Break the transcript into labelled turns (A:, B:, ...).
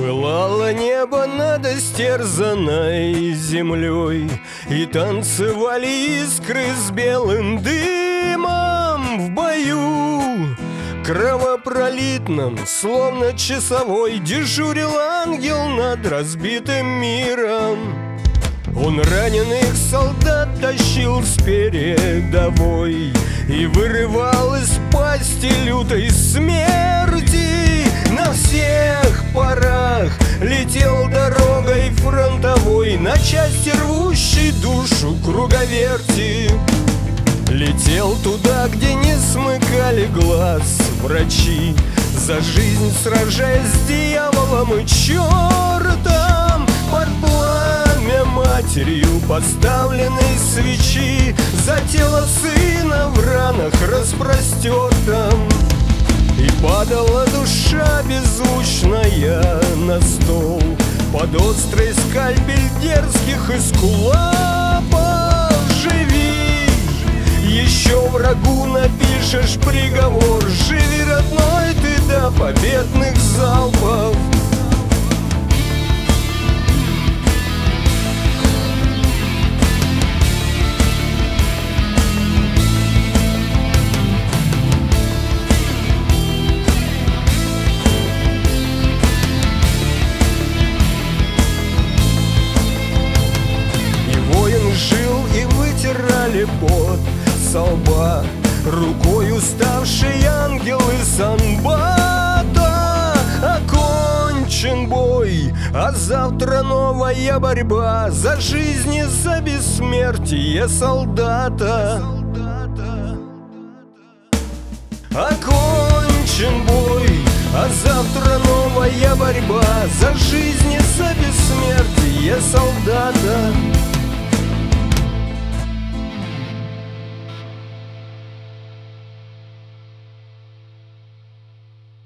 A: Пылало небо над истерзанной землей, и танцевали искры с белым дымом в бою. Кровопролитном, словно часовой, дежурил ангел над разбитым миром. Он раненых солдат тащил с передовой и вырывал из пасти лютой смерти. На всех парах летел дорогой фронтовой, на части рвущей душу круговерти. Летел туда, где не смыкали глаз врачи, за жизнь сражаясь с дьяволом и чертом. Под пламя матерью поставленной свечи, за тело сына в ранах распростертом. И падала душа беззвучная на стол под острый скальпель дерзких эскулапов. Живи, еще врагу напишешь приговор. Живи, родной, ты до победных залпов. Жил и вытирали пот со лба рукой уставший ангел из Анбата. Окончен бой, а завтра новая борьба за жизнь и за бессмертие солдата. Окончен бой, а завтра новая борьба за жизнь и за бессмертие солдата.